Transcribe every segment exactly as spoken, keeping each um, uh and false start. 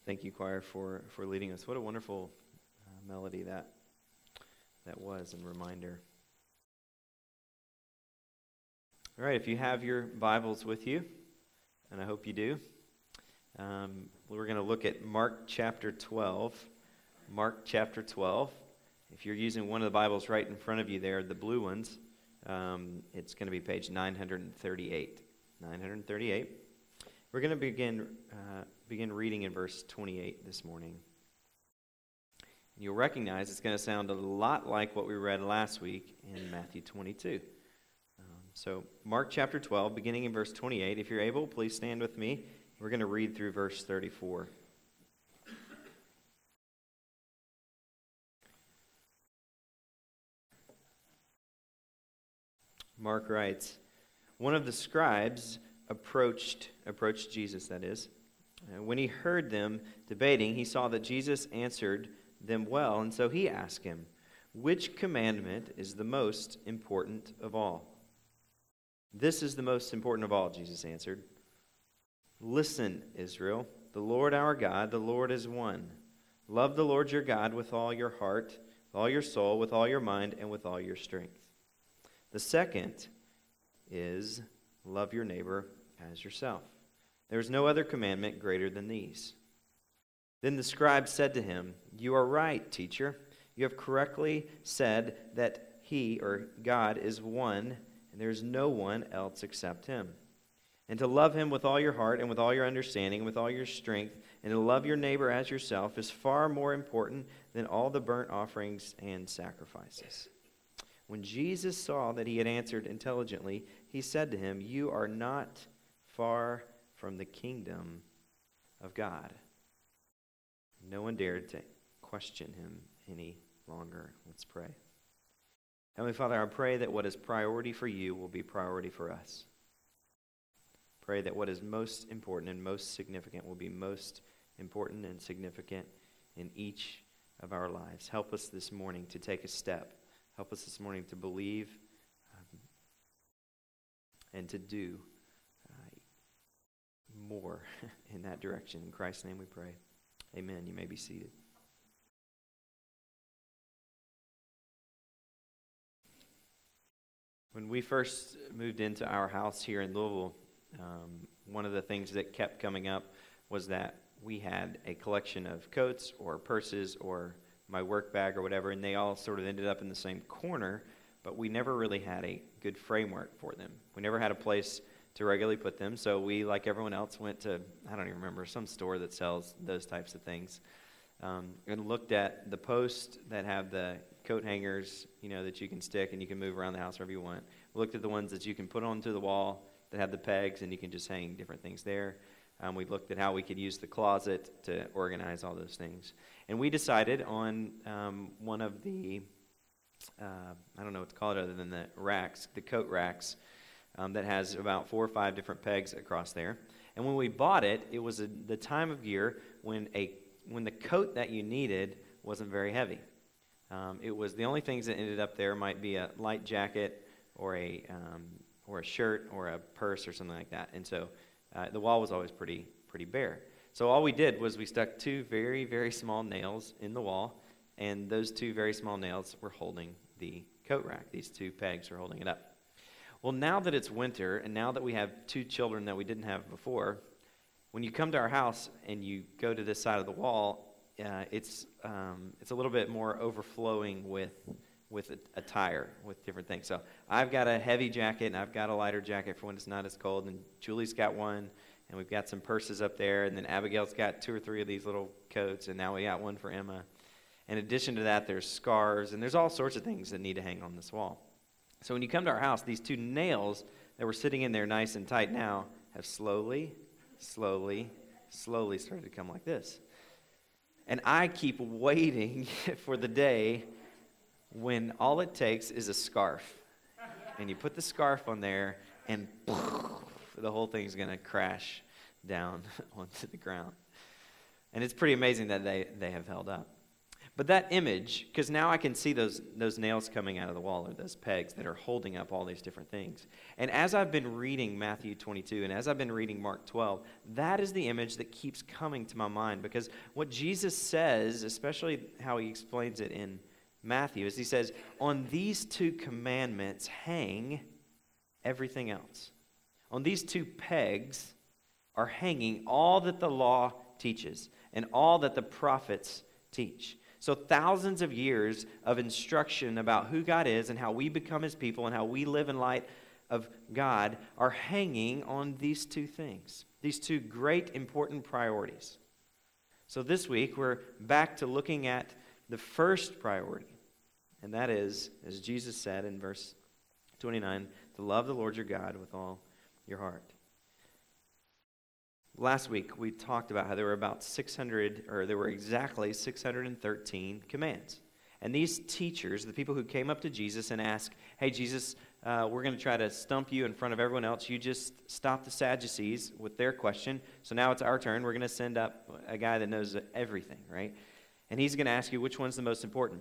Thank you, choir, for, for leading us. What a wonderful uh, melody that that was and reminder. All right, if you have your Bibles with you, and I hope you do, um, we're going to look at Mark chapter twelve. Mark chapter twelve. If you're using one of the Bibles right in front of you there, the blue ones, um, it's going to be page nine thirty-eight. nine thirty-eight. We're going to begin uh, begin reading in verse twenty-eight this morning. You'll recognize it's going to sound a lot like what we read last week in Matthew twenty-two. Um, so Mark chapter twelve, beginning in verse twenty-eight. If you're able, please stand with me. We're going to read through verse thirty-four. Mark writes, "One of the scribes approached approached Jesus, that is. And when he heard them debating, he saw that Jesus answered them well, and so he asked him, 'Which commandment is the most important of all?' 'This is the most important of all,' Jesus answered. 'Listen, Israel, the Lord our God, the Lord is one. Love the Lord your God with all your heart, with all your soul, with all your mind, and with all your strength. The second is love your neighbor as yourself. There is no other commandment greater than these.' Then the scribe said to him, 'You are right, teacher. You have correctly said that he, or God, is one, and there is no one else except him. And to love him with all your heart and with all your understanding and with all your strength, and to love your neighbor as yourself is far more important than all the burnt offerings and sacrifices.' When Jesus saw that he had answered intelligently, he said to him, 'You are not far from the kingdom of God.' No one dared to question him any longer." Let's pray. Heavenly Father, I pray that what is priority for you will be priority for us. Pray that what is most important and most significant will be most important and significant in each of our lives. Help us this morning to take a step. Help us this morning to believe um, and to do uh, more in that direction. In Christ's name we pray. Amen. You may be seated. When we first moved into our house here in Louisville, um, one of the things that kept coming up was that we had a collection of coats or purses or my work bag or whatever, and they all sort of ended up in the same corner, but we never really had a good framework for them. We never had a place to regularly put them, so we, like everyone else, went to, I don't even remember, some store that sells those types of things, um, and looked at the posts that have the coat hangers, you know, that you can stick and you can move around the house wherever you want. We looked at the ones that you can put onto the wall that have the pegs and you can just hang different things there. Um, we looked at how we could use the closet to organize all those things. And we decided on um, one of the, uh, I don't know what to call it other than the racks, the coat racks, um, that has about four or five different pegs across there. And when we bought it, it was a, the time of year when a when the coat that you needed wasn't very heavy. Um, it was the only things that ended up there might be a light jacket or a um, or a shirt or a purse or something like that. And so uh, the wall was always pretty pretty bare. So all we did was we stuck two very, very small nails in the wall, and those two very small nails were holding the coat rack. These two pegs were holding it up. Well, now that it's winter, and now that we have two children that we didn't have before, when you come to our house and you go to this side of the wall, uh, it's um, it's a little bit more overflowing with with attire, with different things. So I've got a heavy jacket, and I've got a lighter jacket for when it's not as cold, and Julie's got one, and we've got some purses up there, and then Abigail's got two or three of these little coats, and now we got one for Emma. In addition to that, there's scarves, and there's all sorts of things that need to hang on this wall. So when you come to our house, these two nails that were sitting in there nice and tight now have slowly, slowly, slowly started to come like this. And I keep waiting for the day when all it takes is a scarf. And you put the scarf on there, and the whole thing's going to crash down onto the ground. And it's pretty amazing that they, they have held up. But that image, because now I can see those, those nails coming out of the wall, or those pegs that are holding up all these different things. And as I've been reading Matthew twenty-two, and as I've been reading Mark twelve, that is the image that keeps coming to my mind. Because what Jesus says, especially how he explains it in Matthew, is he says, on these two commandments hang everything else. On these two pegs are hanging all that the law teaches and all that the prophets teach. So thousands of years of instruction about who God is and how we become his people and how we live in light of God are hanging on these two things, these two great important priorities. So this week we're back to looking at the first priority, and that is, as Jesus said in verse twenty-nine, to love the Lord your God with all your heart. Last week, we talked about how there were about six hundred, or there were exactly six hundred thirteen commands. And these teachers, the people who came up to Jesus and asked, hey, Jesus, uh, we're going to try to stump you in front of everyone else. You just stopped the Sadducees with their question. So now it's our turn. We're going to send up a guy that knows everything, right? And he's going to ask you which one's the most important.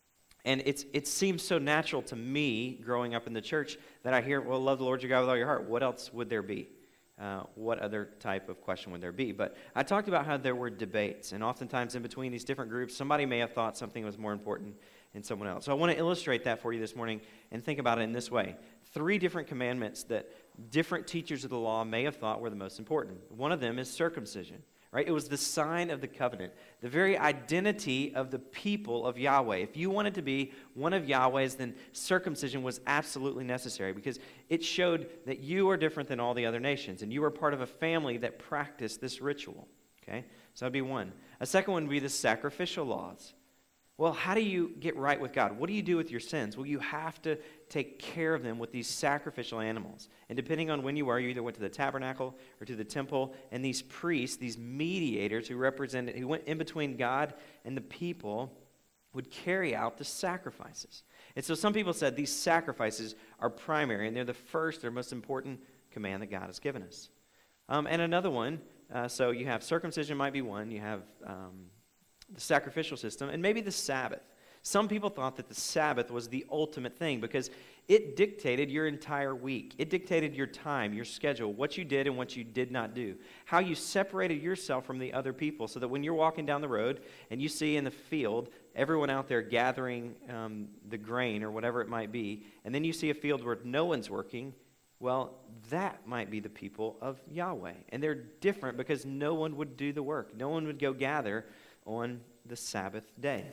And it's it seems so natural to me, growing up in the church, that I hear, well, love the Lord your God with all your heart. What else would there be? Uh, what other type of question would there be? But I talked about how there were debates, and oftentimes in between these different groups, somebody may have thought something was more important than someone else. So I want to illustrate that for you this morning and think about it in this way. Three different commandments that different teachers of the law may have thought were the most important. One of them is circumcision. Right? It was the sign of the covenant, the very identity of the people of Yahweh. If you wanted to be one of Yahweh's, then circumcision was absolutely necessary because it showed that you are different than all the other nations, and you are part of a family that practiced this ritual. Okay? So that'd be one. A second one would be the sacrificial laws. Well, how do you get right with God? What do you do with your sins? Well, you have to take care of them with these sacrificial animals. And depending on when you are, you either went to the tabernacle or to the temple, and these priests, these mediators who represented, who went in between God and the people, would carry out the sacrifices. And so some people said these sacrifices are primary, and they're the first, they're most important command that God has given us. Um, and another one, uh, so you have circumcision might be one, you have um, the sacrificial system, and maybe the Sabbath. Some people thought that the Sabbath was the ultimate thing because it dictated your entire week. It dictated your time, your schedule, what you did and what you did not do, how you separated yourself from the other people so that when you're walking down the road and you see in the field everyone out there gathering um, the grain or whatever it might be, and then you see a field where no one's working, well, that might be the people of Yahweh. And they're different because no one would do the work. No one would go gather on the Sabbath day.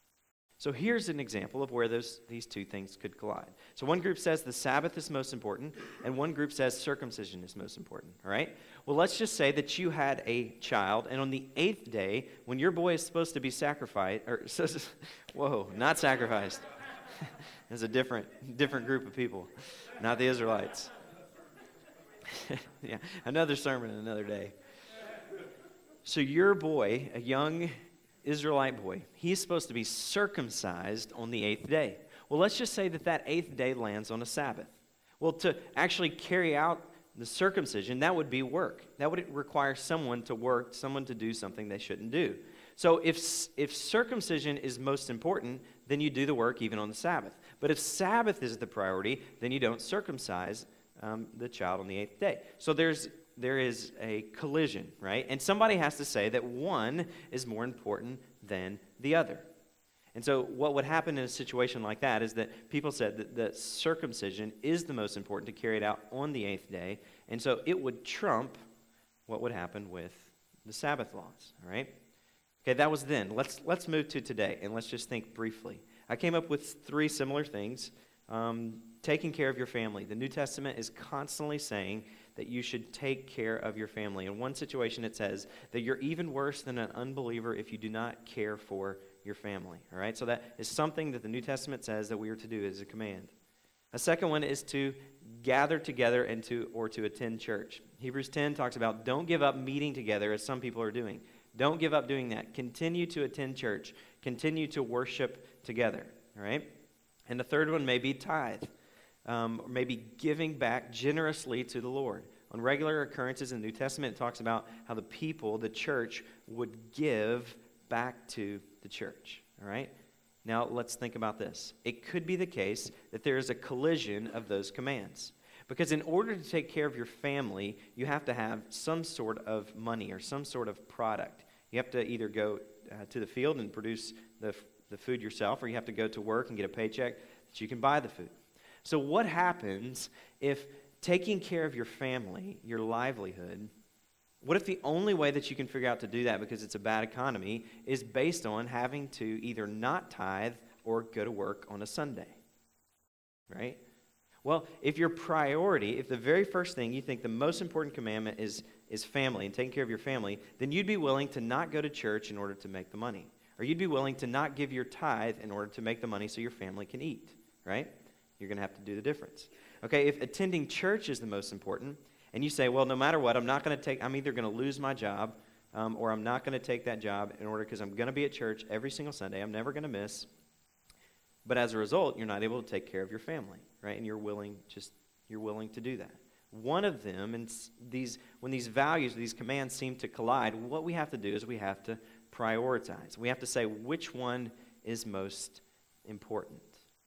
So here's an example of where those these two things could collide. So one group says the Sabbath is most important, and one group says circumcision is most important, all right? Well, let's just say that you had a child, and on the eighth day, when your boy is supposed to be sacrificed, or, whoa, not sacrificed. There's a different, different group of people, not the Israelites. Yeah, another sermon another day. So your boy, a young Israelite boy, he's supposed to be circumcised on the eighth day. Well, let's just say that that eighth day lands on a Sabbath. Well, to actually carry out the circumcision, that would be work. That would require someone to work, someone to do something they shouldn't do. So if, if circumcision is most important, then you do the work even on the Sabbath. But if Sabbath is the priority, then you don't circumcise um, the child on the eighth day. So there's there is a collision, right? And somebody has to say that one is more important than the other. And so what would happen in a situation like that is that people said that the circumcision is the most important to carry it out on the eighth day, and so it would trump what would happen with the Sabbath laws, all right? Okay, that was then. Let's let's move to today, and let's just think briefly. I came up with three similar things. Um, taking care of your family. The New Testament is constantly saying that you should take care of your family. In one situation, it says that you're even worse than an unbeliever if you do not care for your family. All right, so that is something that the New Testament says that we are to do as a command. A second one is to gather together and to or to attend church. Hebrews ten talks about don't give up meeting together as some people are doing. Don't give up doing that. Continue to attend church. Continue to worship together. All right, and the third one may be tithe. Um, or maybe giving back generously to the Lord. On regular occurrences in the New Testament, it talks about how the people, the church, would give back to the church. all right? Now, let's think about this. It could be the case that there is a collision of those commands. Because in order to take care of your family, you have to have some sort of money or some sort of product. You have to either go uh, to the field and produce the, the food yourself, or you have to go to work and get a paycheck that you can buy the food. So what happens if taking care of your family, your livelihood, what if the only way that you can figure out to do that, because it's a bad economy, is based on having to either not tithe or go to work on a Sunday, right? Well, if your priority, if the very first thing you think the most important commandment is, is family and taking care of your family, then you'd be willing to not go to church in order to make the money. Or you'd be willing to not give your tithe in order to make the money so your family can eat, right? You're going to have to do the difference. Okay, if attending church is the most important, and you say, well, no matter what, I'm not going to take, I'm either going to lose my job, um, or I'm not going to take that job in order because I'm going to be at church every single Sunday. I'm never going to miss. But as a result, you're not able to take care of your family, right? And you're willing, just you're willing to do that. One of them, and these when these values, these commands seem to collide, what we have to do is we have to prioritize. We have to say which one is most important.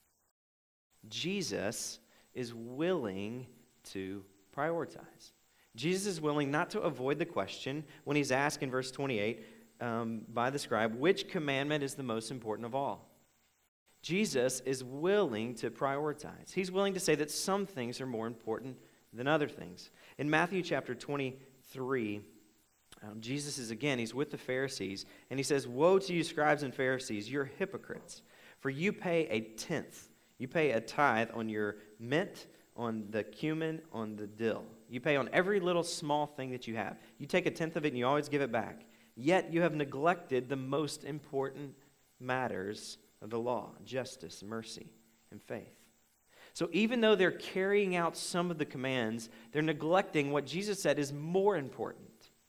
Jesus is willing to prioritize. Jesus is willing not to avoid the question when he's asked in verse twenty-eight um, by the scribe, which commandment is the most important of all? Jesus is willing to prioritize. He's willing to say that some things are more important than other things. In Matthew chapter twenty-three, um, Jesus is again, he's with the Pharisees, and he says, woe to you scribes and Pharisees, you're hypocrites, for you pay a tenth. You pay a tithe on your mint, on the cumin, on the dill. You pay on every little small thing that you have. You take a tenth of it and you always give it back. Yet you have neglected the most important matters of the law: justice, mercy, and faith. So even though they're carrying out some of the commands, they're neglecting what Jesus said is more important: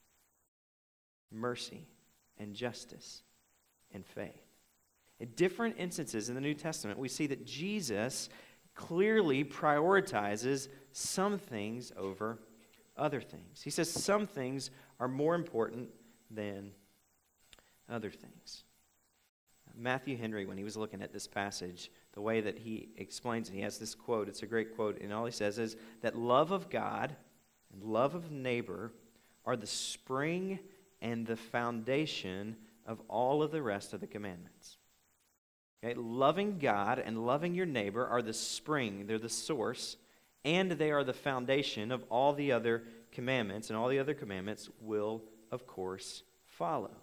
mercy and justice and faith. In different instances in the New Testament, we see that Jesus clearly prioritizes some things over other things. He says some things are more important than other things. Matthew Henry, when he was looking at this passage, the way that he explains it, he has this quote. It's a great quote, and all he says is that love of God and love of neighbor are the spring and the foundation of all of the rest of the commandments. Okay? Loving God and loving your neighbor are the spring, they're the source, and they are the foundation of all the other commandments, and all the other commandments will, of course, follow.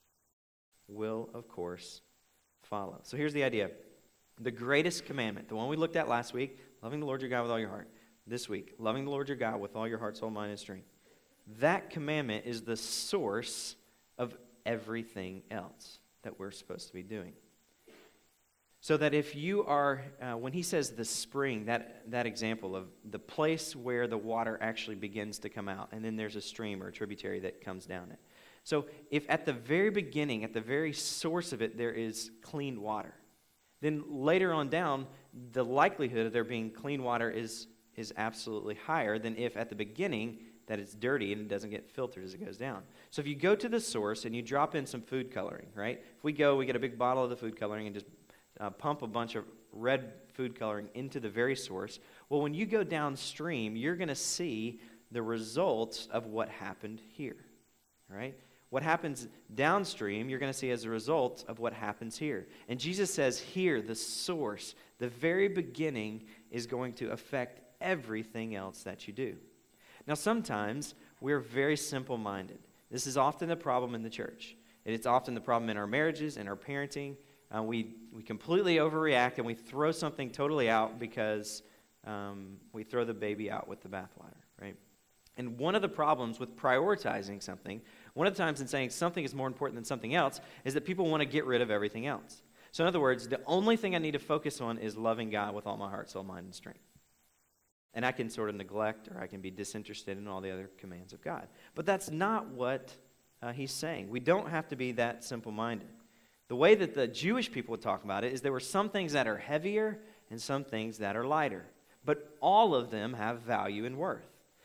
Will, of course, follow. So here's the idea. The greatest commandment, the one we looked at last week, loving the Lord your God with all your heart. This week, loving the Lord your God with all your heart, soul, mind, and strength. That commandment is the source of everything else that we're supposed to be doing. So that if you are, uh, when he says the spring, that, that example of the place where the water actually begins to come out, and then there's a stream or a tributary that comes down it. So if at the very beginning, at the very source of it, there is clean water, then later on down, the likelihood of there being clean water is, is absolutely higher than if at the beginning that it's dirty and it doesn't get filtered as it goes down. So if you go to the source and you drop in some food coloring, right? If we go, we get a big bottle of the food coloring and just Uh, pump a bunch of red food coloring into the very source. Well, when you go downstream, you're going to see the results of what happened here, right? What happens downstream, you're going to see as a result of what happens here. And Jesus says here, the source, the very beginning is going to affect everything else that you do. Now, sometimes we're very simple-minded. This is often the problem in the church. And it's often the problem in our marriages and our parenting. Uh, we, we completely overreact and we throw something totally out because um, we throw the baby out with the bathwater, right? And one of the problems with prioritizing something, one of the times in saying something is more important than something else, is that people want to get rid of everything else. So in other words, the only thing I need to focus on is loving God with all my heart, soul, mind, and strength. And I can sort of neglect or I can be disinterested in all the other commands of God. But that's not what uh, he's saying. We don't have to be that simple-minded. The way that the Jewish people would talk about it is there were some things that are heavier and some things that are lighter. But all of them have value and worth.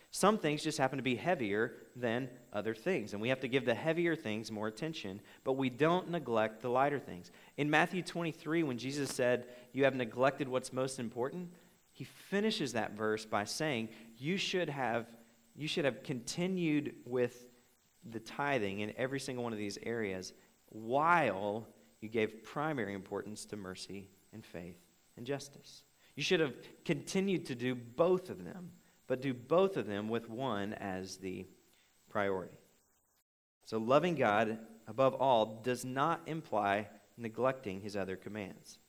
Some things just happen to be heavier than other things, and we have to give the heavier things more attention, but we don't neglect the lighter things. In Matthew twenty-three, when Jesus said, "You have neglected what's most important," he finishes that verse by saying, you should have, you should have continued with the tithing in every single one of these areas while you gave primary importance to mercy and faith and justice. You should have continued to do both of them, but do both of them with one as the priority. So loving God above all does not imply neglecting his other commands.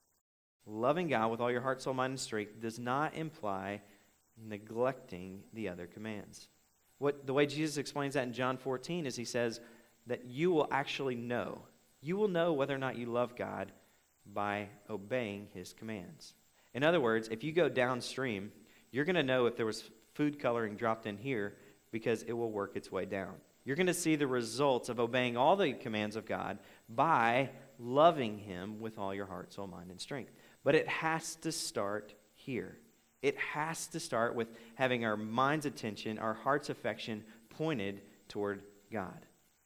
Loving God with all your heart, soul, mind, and strength does not imply neglecting the other commands. What the way Jesus explains that in John fourteen is he says that you will actually know. You will know whether or not you love God by obeying his commands. In other words, if you go downstream, you're going to know if there was food coloring dropped in here because it will work its way down. You're going to see the results of obeying all the commands of God by loving him with all your heart, soul, mind, and strength. But it has to start here. It has to start with having our mind's attention, our heart's affection pointed toward God.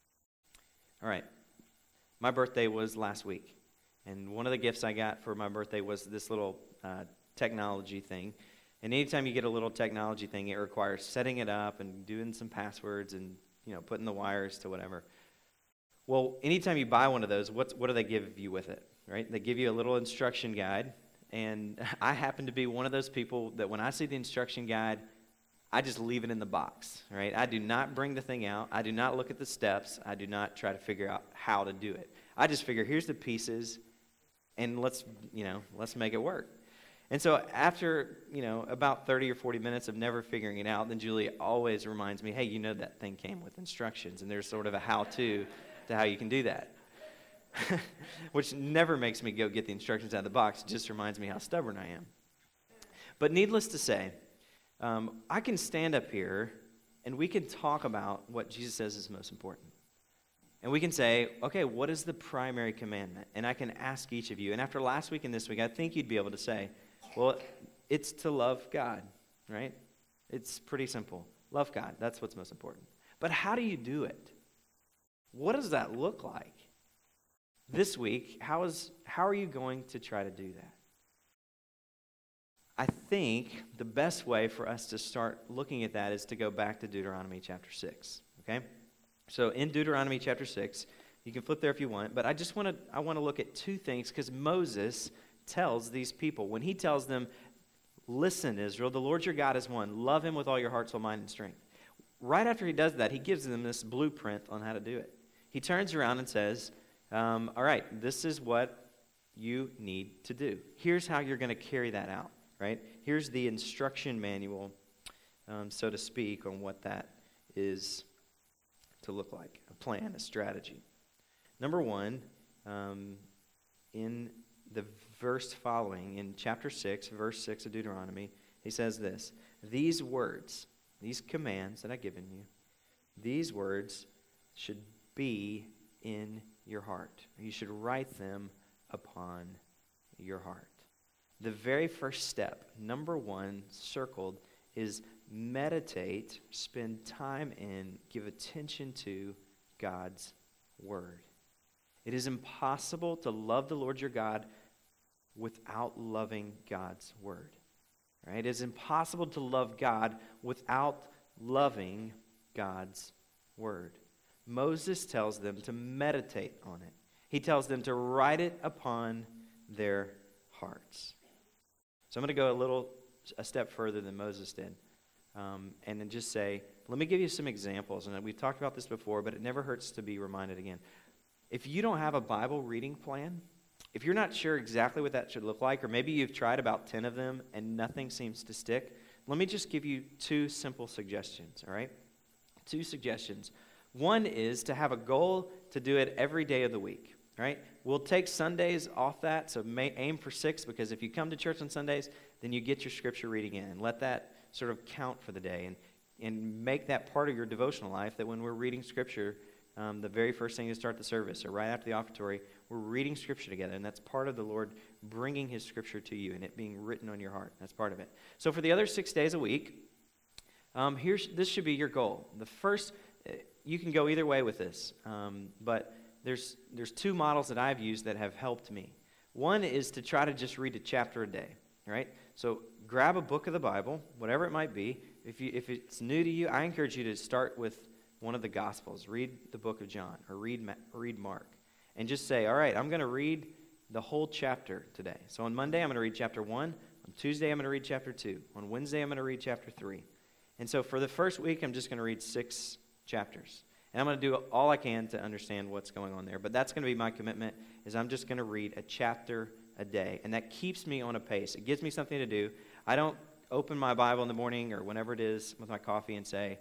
All right. My birthday was last week. And one of the gifts I got for my birthday was this little uh, technology thing. And anytime you get a little technology thing, it requires setting it up and doing some passwords and, you know, putting the wires to whatever. Well, anytime you buy one of those, what's, what do they give you with it, right? They give you a little instruction guide. And I happen to be one of those people that when I see the instruction guide, I just leave it in the box, right? I do not bring the thing out. I do not look at the steps. I do not try to figure out how to do it. I just figure, here's the pieces, and let's, you know, let's make it work. And so after, you know, about thirty or forty minutes of never figuring it out, then Julie always reminds me, hey, you know that thing came with instructions, and there's sort of a how-to to how you can do that. Which never makes me go get the instructions out of the box. It just reminds me how stubborn I am. But needless to say, um, I can stand up here and we can talk about what Jesus says is most important. And we can say, okay, what is the primary commandment? And I can ask each of you. And after last week and this week, I think you'd be able to say, well, it's to love God, right? It's pretty simple. Love God. That's what's most important. But how do you do it? What does that look like? This week, how is how are you going to try to do that? I think the best way for us to start looking at that is to go back to Deuteronomy chapter six, okay? So in Deuteronomy chapter six, you can flip there if you want, but I just want to I want to look at two things because Moses tells these people, when he tells them, listen, Israel, the Lord your God is one. Love him with all your heart, soul, mind, and strength. Right after he does that, he gives them this blueprint on how to do it. He turns around and says, Um, all right, this is what you need to do. Here's how you're going to carry that out, right? Here's the instruction manual, um, so to speak, on what that is to look like, a plan, a strategy. Number one, um, in the verse following, in chapter six, verse six of Deuteronomy, he says this, these words, these commands that I've given you, these words should be in your heart. You should write them upon your heart. The very first step, number one, circled, is meditate, spend time in, give attention to God's word. It is impossible to love the Lord your God without loving God's word. Right? It is impossible to love God without loving God's word. Moses tells them to meditate on it. He tells them to write it upon their hearts. So I'm going to go a little, a step further than Moses did, um, and then just say, let me give you some examples. And we've talked about this before, but it never hurts to be reminded again. If you don't have a Bible reading plan, if you're not sure exactly what that should look like, or maybe you've tried about ten of them and nothing seems to stick, let me just give you two simple suggestions, all right? Two suggestions. One is to have a goal to do it every day of the week, right? We'll take Sundays off that, so may, aim for six, because if you come to church on Sundays, then you get your scripture reading in, and let that sort of count for the day, and, and make that part of your devotional life, that when we're reading scripture, um, the very first thing to start the service, or right after the offertory, we're reading scripture together, and that's part of the Lord bringing his scripture to you, and it being written on your heart. That's part of it. So for the other six days a week, Um, here's this should be your goal. The first, you can go either way with this, um, but there's there's two models that I've used that have helped me. One is to try to just read a chapter a day, right? So grab a book of the Bible, whatever it might be. If you if it's new to you, I encourage you to start with one of the Gospels. Read the book of John or read Ma- read Mark, and just say, all right, I'm going to read the whole chapter today. So on Monday, I'm going to read chapter one. On Tuesday, I'm going to read chapter two. On Wednesday, I'm going to read chapter three. And so for the first week, I'm just going to read six chapters. And I'm going to do all I can to understand what's going on there. But that's going to be my commitment, is I'm just going to read a chapter a day. And that keeps me on a pace. It gives me something to do. I don't open my Bible in the morning or whenever it is with my coffee and say,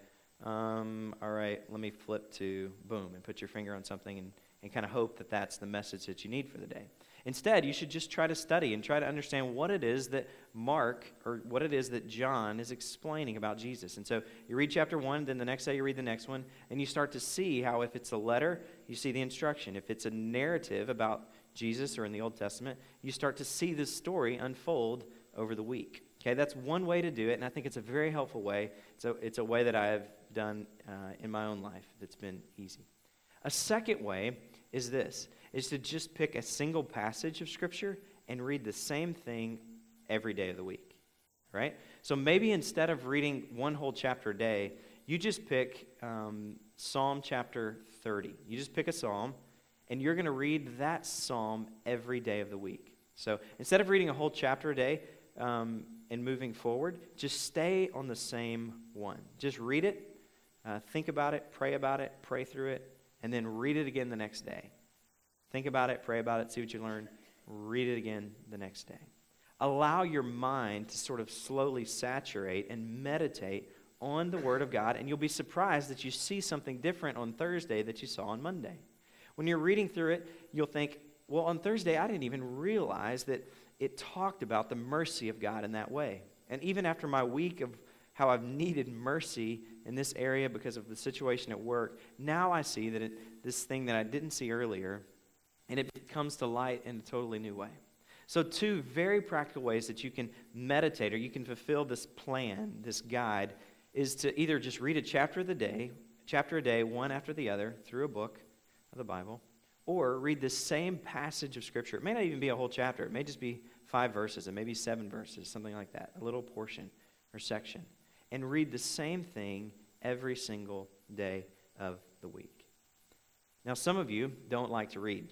um, all right, let me flip to boom, and put your finger on something and, and kind of hope that that's the message that you need for the day. Instead, you should just try to study and try to understand what it is that Mark, or what it is that John is explaining about Jesus. And so you read chapter one, then the next day you read the next one, and you start to see how if it's a letter, you see the instruction. If it's a narrative about Jesus or in the Old Testament, you start to see this story unfold over the week. Okay, that's one way to do it, and I think it's a very helpful way. So it's a way that I have done uh, in my own life that's been easy. A second way is this, is to just pick a single passage of Scripture and read the same thing every day of the week, right? So maybe instead of reading one whole chapter a day, you just pick um, Psalm chapter thirty. You just pick a psalm, and you're going to read that psalm every day of the week. So instead of reading a whole chapter a day um, and moving forward, just stay on the same one. Just read it, uh, think about it, pray about it, pray through it, and then read it again the next day. Think about it, pray about it, see what you learn, read it again the next day. Allow your mind to sort of slowly saturate and meditate on the Word of God, and you'll be surprised that you see something different on Thursday that you saw on Monday. When you're reading through it, you'll think, well, on Thursday I didn't even realize that it talked about the mercy of God in that way. And even after my week of how I've needed mercy in this area because of the situation at work, now I see that it, this thing that I didn't see earlier, and it comes to light in a totally new way. So two very practical ways that you can meditate or you can fulfill this plan, this guide, is to either just read a chapter of the day, chapter a day, one after the other, through a book of the Bible, or read the same passage of Scripture. It may not even be a whole chapter. It may just be five verses, it may be seven verses, something like that, a little portion or section. And read the same thing every single day of the week. Now, some of you don't like to read,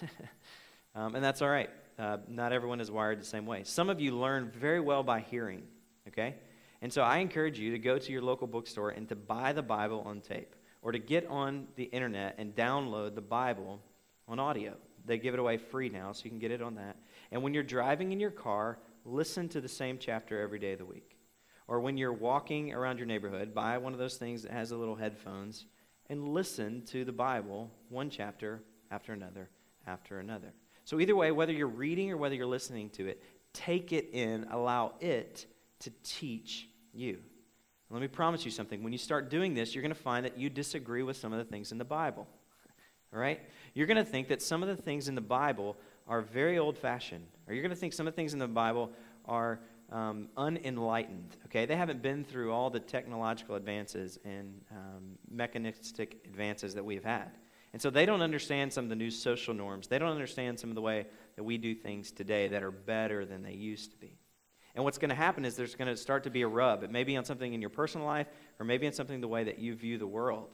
um, and that's all right. Uh, not everyone is wired the same way. Some of you learn very well by hearing, okay? And so I encourage you to go to your local bookstore and to buy the Bible on tape, or to get on the internet and download the Bible on audio. They give it away free now, so you can get it on that. And when you're driving in your car, listen to the same chapter every day of the week. Or when you're walking around your neighborhood, buy one of those things that has the little headphones and listen to the Bible, one chapter after another after another. So either way, whether you're reading or whether you're listening to it, take it in, allow it to teach you. Let me promise you something. When you start doing this, you're going to find that you disagree with some of the things in the Bible. All right? You're going to think that some of the things in the Bible are very old-fashioned. Or you're going to think some of the things in the Bible are um, unenlightened. Okay? They haven't been through all the technological advances and um, mechanistic advances that we've had. And so they don't understand some of the new social norms. They don't understand some of the way that we do things today that are better than they used to be. And what's going to happen is there's going to start to be a rub. It may be on something in your personal life, or maybe on something the way that you view the world.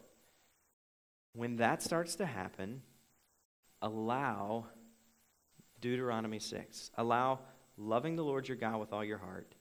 When that starts to happen, allow Deuteronomy six. Allow loving the Lord your God with all your heart,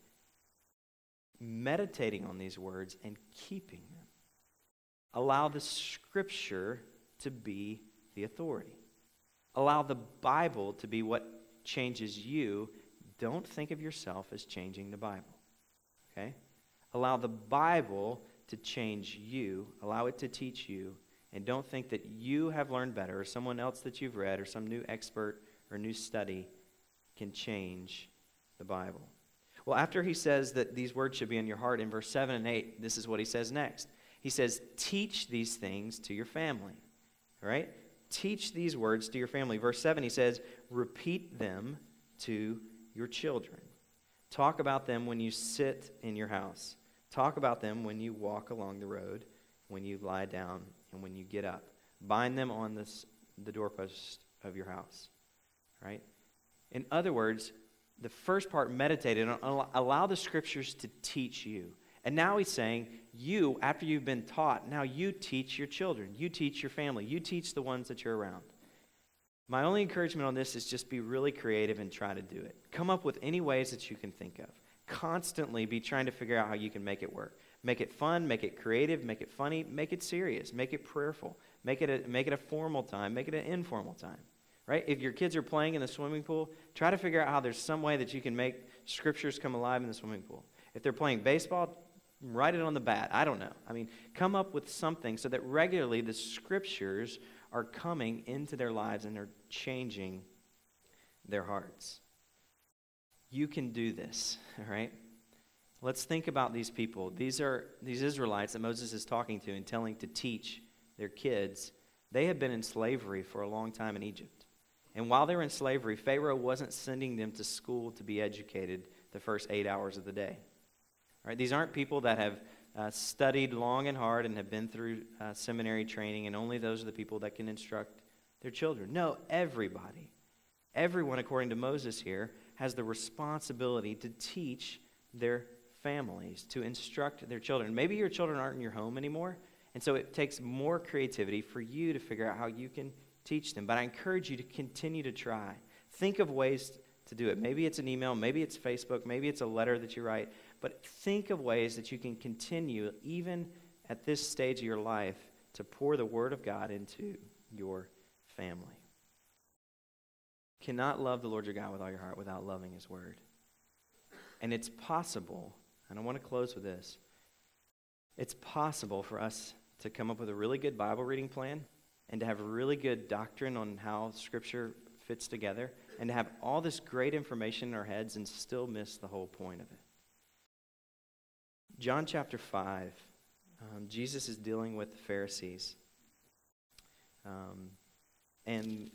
meditating on these words, and keeping them. Allow the Scripture to be the authority. Allow the Bible to be what changes you. Don't think of yourself as changing the Bible, okay? Allow the Bible to change you. Allow it to teach you. And don't think that you have learned better, or someone else that you've read, or some new expert or new study can change the Bible. Well, after he says that these words should be in your heart, in verse seven and eight, this is what he says next. He says, teach these things to your family, all right? Teach these words to your family. Verse seven, he says, repeat them to your children. Talk about them when you sit in your house. Talk about them when you walk along the road, when you lie down, and when you get up. Bind them on this, the doorpost of your house, right? In other words, the first part, meditated on, allow the Scriptures to teach you. And now he's saying, you, after you've been taught, now you teach your children. You teach your family. You teach the ones that you're around. My only encouragement on this is just be really creative and try to do it. Come up with any ways that you can think of. Constantly be trying to figure out how you can make it work. Make it fun, make it creative, make it funny, make it serious, make it prayerful. Make it a, make it a formal time, make it an informal time. Right? If your kids are playing in the swimming pool, try to figure out how there's some way that you can make Scriptures come alive in the swimming pool. If they're playing baseball, write it on the bat. I don't know. I mean, come up with something so that regularly the Scriptures are coming into their lives and are changing their hearts. You can do this, all right? Let's think about these people. These are these Israelites that Moses is talking to and telling to teach their kids. They had been in slavery for a long time in Egypt. And while they were in slavery, Pharaoh wasn't sending them to school to be educated the first eight hours of the day. Right? These aren't people that have uh, studied long and hard and have been through uh, seminary training, and only those are the people that can instruct their children. No, everybody, everyone, according to Moses here, has the responsibility to teach their families, to instruct their children. Maybe your children aren't in your home anymore, and so it takes more creativity for you to figure out how you can teach them. But I encourage you to continue to try. Think of ways to do it. Maybe it's an email, maybe it's Facebook, maybe it's a letter that you write. But think of ways that you can continue, even at this stage of your life, to pour the Word of God into your family. You cannot love the Lord your God with all your heart without loving His Word. And it's possible, and I want to close with this, it's possible for us to come up with a really good Bible reading plan and to have a really good doctrine on how Scripture fits together and to have all this great information in our heads and still miss the whole point of it. John chapter five, um, Jesus is dealing with the Pharisees. Um, and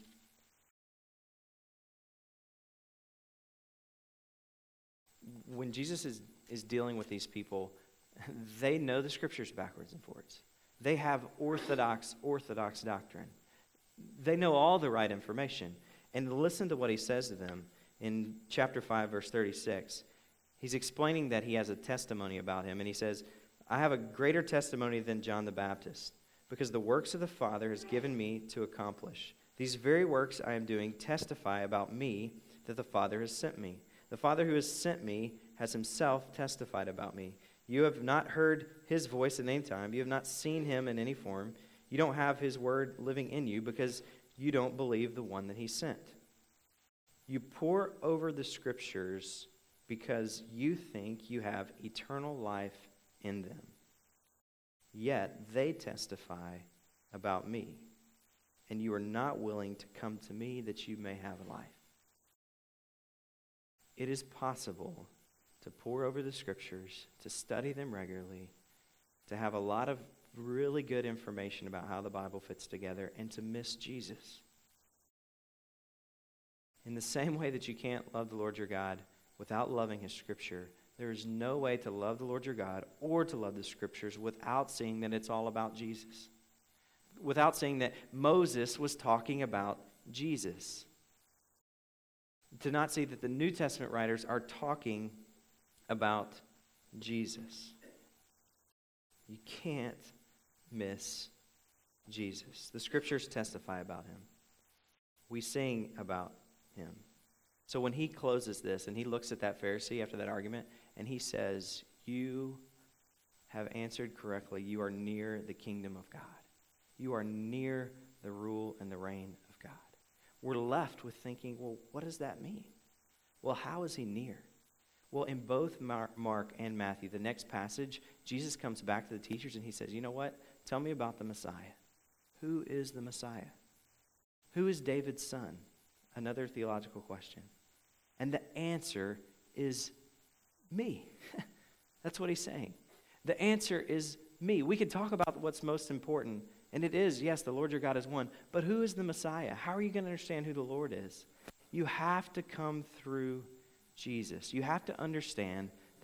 when Jesus is, is dealing with these people, they know the Scriptures backwards and forwards. They have orthodox, orthodox doctrine. They know all the right information. And listen to what he says to them in chapter five, verse thirty-six. He's explaining that he has a testimony about him, and he says, I have a greater testimony than John the Baptist, because the works of the Father has given me to accomplish. These very works I am doing testify about me that the Father has sent me. The Father who has sent me has himself testified about me. You have not heard his voice at any time. You have not seen him in any form. You don't have his word living in you because you don't believe the one that he sent. You pore over the Scriptures because you think you have eternal life in them. Yet they testify about me, and you are not willing to come to me that you may have life. It is possible to pore over the Scriptures, to study them regularly, to have a lot of really good information about how the Bible fits together, and to miss Jesus. In the same way that you can't love the Lord your God without loving His Scripture, there is no way to love the Lord your God or to love the Scriptures without seeing that it's all about Jesus. Without seeing that Moses was talking about Jesus. To not see that the New Testament writers are talking about Jesus. You can't miss Jesus. The Scriptures testify about Him. We sing about Him. So when he closes this and he looks at that Pharisee after that argument and he says, you have answered correctly. You are near the kingdom of God. You are near the rule and the reign of God. We're left with thinking, well, what does that mean? Well, how is he near? Well, in both Mark and Matthew, the next passage, Jesus comes back to the teachers and he says, you know what? Tell me about the Messiah. Who is the Messiah? Who is David's son? Another theological question. And the answer is me. That's what he's saying. The answer is me. We can talk about what's most important, and it is, yes, the Lord your God is one, but who is the Messiah? How are you going to understand who the Lord is? You have to come through Jesus. You have to understand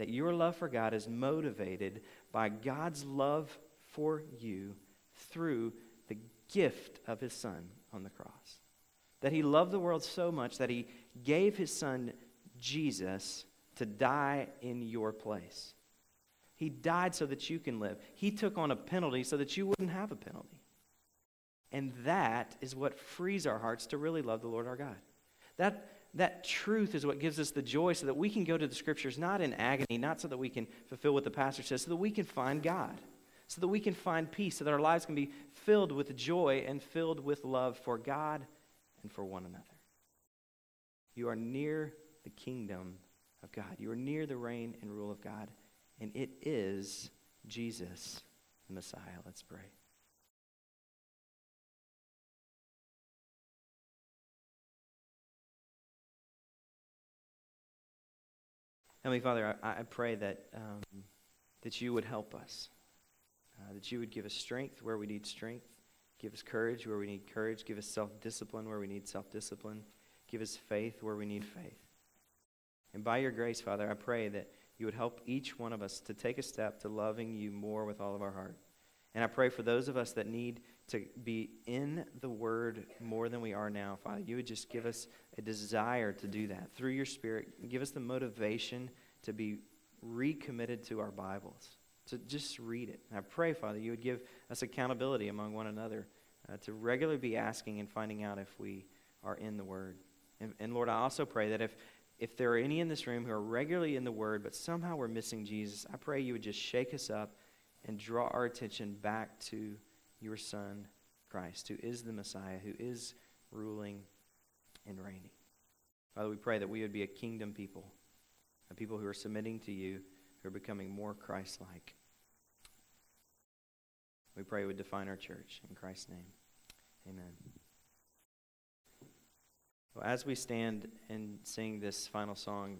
that your love for God is motivated by God's love for you through the gift of his Son on the cross. That he loved the world so much that he gave his Son, Jesus, to die in your place. He died so that you can live. He took on a penalty so that you wouldn't have a penalty. And that is what frees our hearts to really love the Lord our God. That, that truth is what gives us the joy so that we can go to the Scriptures not in agony, not so that we can fulfill what the pastor says, so that we can find God, so that we can find peace, so that our lives can be filled with joy and filled with love for God and for one another. You are near the kingdom of God. You are near the reign and rule of God, and it is Jesus, the Messiah. Let's pray. Heavenly Father, I, I pray that um, that you would help us, uh, that you would give us strength where we need strength, give us courage where we need courage, give us self-discipline where we need self-discipline, give us faith where we need faith. And by your grace, Father, I pray that you would help each one of us to take a step to loving you more with all of our heart. And I pray for those of us that need to be in the Word more than we are now, Father, you would just give us a desire to do that through your Spirit. Give us the motivation to be recommitted to our Bibles, to just read it. And I pray, Father, you would give us accountability among one another uh, to regularly be asking and finding out if we are in the Word. And, and Lord, I also pray that if If there are any in this room who are regularly in the Word, but somehow we're missing Jesus, I pray you would just shake us up and draw our attention back to your Son, Christ, who is the Messiah, who is ruling and reigning. Father, we pray that we would be a kingdom people, a people who are submitting to you, who are becoming more Christ-like. We pray it would define our church. In Christ's name, amen. Well, as we stand and sing this final song,